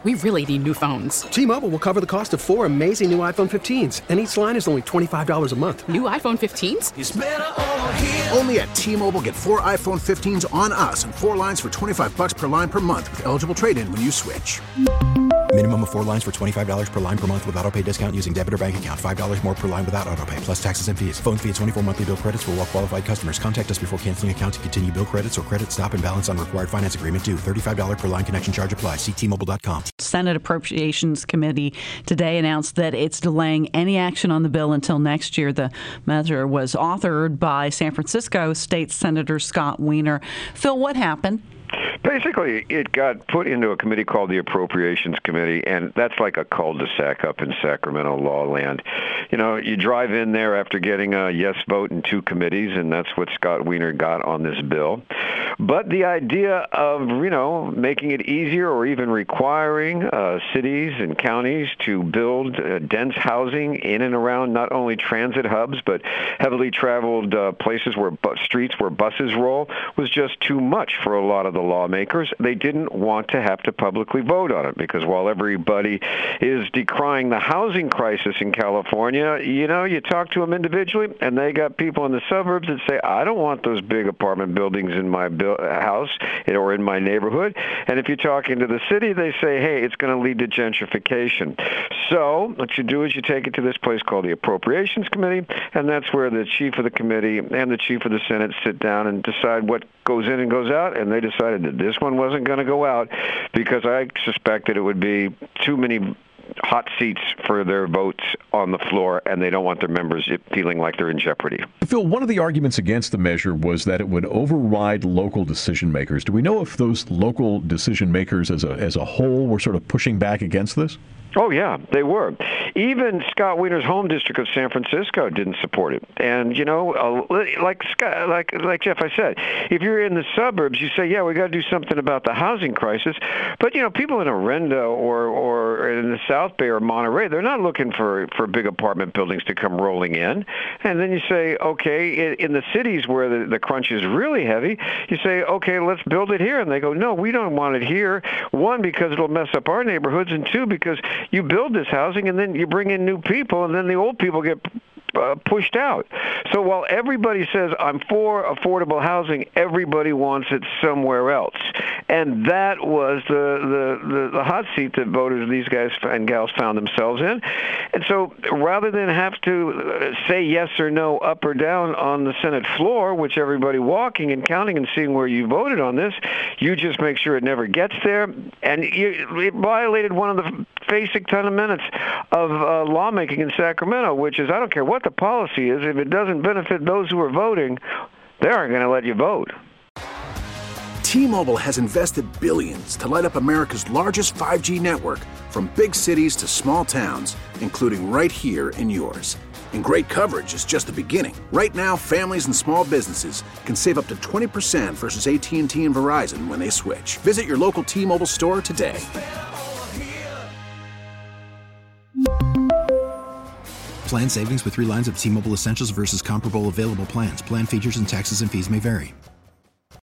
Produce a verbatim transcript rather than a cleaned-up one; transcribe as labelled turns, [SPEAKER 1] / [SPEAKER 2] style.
[SPEAKER 1] We really need new phones.
[SPEAKER 2] T-Mobile will cover the cost of four amazing new iPhone fifteens, and each line is only twenty-five dollars a month.
[SPEAKER 1] New iPhone fifteens?
[SPEAKER 3] It's better over here.
[SPEAKER 4] Only at T-Mobile, get four iPhone fifteens on us and four lines for twenty-five dollars per line per month with eligible trade-in when you switch.
[SPEAKER 5] Minimum of four lines for twenty-five dollars per line per month with autopay discount using debit or bank account. five dollars more per line without autopay, plus taxes and fees. Phone fee at twenty-four monthly bill credits for well-qualified customers. Contact us before canceling account to continue bill credits or credit stop and balance on required finance agreement due. thirty-five dollars per line connection charge applies. See T Mobile dot com.
[SPEAKER 6] Senate Appropriations Committee today announced that it's delaying any action on the bill until next year. The measure was authored by San Francisco State Senator Scott Wiener. Phil, what happened?
[SPEAKER 7] Basically, it got put into a committee called the Appropriations Committee, and that's like a cul-de-sac up in Sacramento law land. You know, you drive in there after getting a yes vote in two committees, and that's what Scott Wiener got on this bill. But the idea of, you know, making it easier or even requiring uh, cities and counties to build uh, dense housing in and around not only transit hubs, but heavily traveled uh, places where bu- streets where buses roll was just too much for a lot of the lawmakers. They didn't want to have to publicly vote on it because while everybody is decrying the housing crisis in California, you know, you talk to them individually, and they got people in the suburbs that say, I don't want those big apartment buildings in my bu- house or in my neighborhood. And if you're talking to the city, they say, hey, it's going to lead to gentrification. So what you do is you take it to this place called the Appropriations Committee, and that's where the chief of the committee and the chief of the Senate sit down and decide what goes in and goes out, and they decided that this one wasn't going to go out because I suspected it would be too many hot seats for their votes on the floor, and they don't want their members feeling like they're in jeopardy.
[SPEAKER 8] Phil, one of the arguments against the measure was that it would override local decision makers. Do we know if those local decision makers as a as a whole were sort of pushing back against this?
[SPEAKER 7] Oh, yeah, they were. Even Scott Wiener's home district of San Francisco didn't support it. And, you know, uh, like Scott, like like Jeff, I said, if you're in the suburbs, you say, yeah, we got to do something about the housing crisis. But, you know, people in Orlando or, or in the South Bay or Monterey, they're not looking for, for big apartment buildings to come rolling in. And then you say, okay, in the cities where the, the crunch is really heavy, you say, okay, let's build it here. And they go, no, we don't want it here. One, because it'll mess up our neighborhoods, and two, because you build this housing and then you bring in new people, and then the old people get uh, pushed out. So while everybody says, I'm for affordable housing, everybody wants it somewhere else. And that was the, the, the, the hot seat that voters, these guys and gals, found themselves in. And so rather than have to say yes or no, up or down on the Senate floor, which everybody walking and counting and seeing where you voted on this, you just make sure it never gets there. And you, it violated one of the basic ton of minutes of uh, lawmaking in Sacramento, which is, I don't care what the policy is, if it doesn't benefit those who are voting, they aren't going to let you vote.
[SPEAKER 4] T-Mobile has invested billions to light up America's largest five G network, from big cities to small towns, including right here in yours. And great coverage is just the beginning. Right now, families and small businesses can save up to twenty percent versus A T and T and Verizon when they switch. Visit your local T-Mobile store today.
[SPEAKER 5] Plan savings with three lines of T-Mobile Essentials versus comparable available plans. Plan features and taxes and fees may vary.